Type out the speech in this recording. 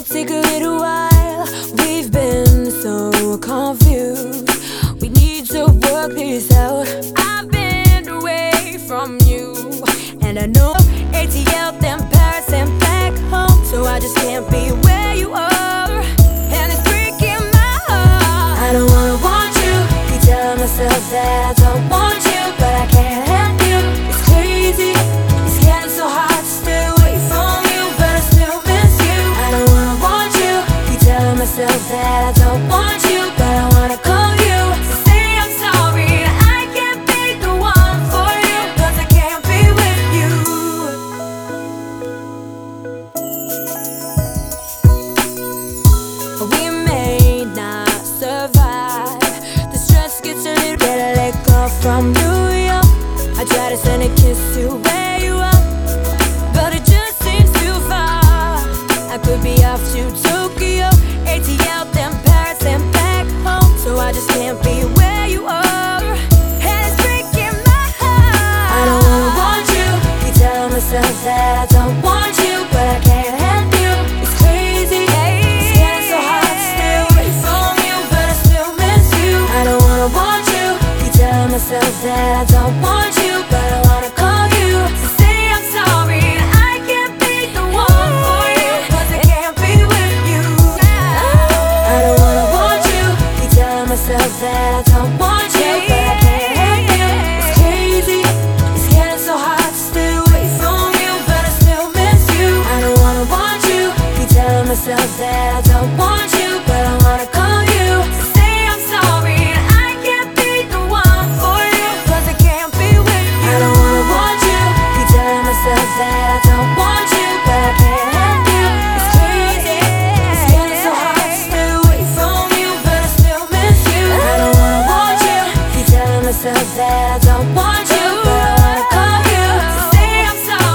take a little while. We've been so confused. We need to work this out. I've been away from you, and I know ATL, then Paris and back home. So I just can't be where you are, and it's breaking my heart. I don't wanna want you. Keep telling myself that I don't want you, but I can't help you. It's crazy. It's getting so hard to stay away from you, but I still miss you. I don't wanna want you. Keep telling myself that I don't want you, but I wanna call you to say I'm sorry. I can't be the one for you, 'cause I can't be with you. We may not survive. The stress gets a little better. Let go from New York. I try to send a kiss to where you are, but it just seems too far. I could be off to Tokyo, ATL, then Paris and back home. So I just can't be where you are, and it's breaking my heart. I don't wanna want you. Keep telling myself that I don't want you, but I can't help you. It's crazy. It's getting so hard to stay away from you, but I still miss you. I don't wanna want you. Keep telling myself that I don't want you, but I wanna call you to say I'm sorry. I can't be the one for you, 'cause I can't be with you. I don't wanna want you. Keep telling myself that I don't want you, but I can't help you. It's crazy. It's getting so hard to stay away from you, but I still miss you. I don't wanna want you. Keep telling myself that I don't want you, but I wanna call you to say I'm sorry. I can't be the one for you, 'cause I can't be with you. I don't wanna want you. Keep telling myself that I don't want you, but I can't help you. It's crazy. It's getting so hard to stay away from you, but I still miss you. I don't wanna want you. Keep telling myself that I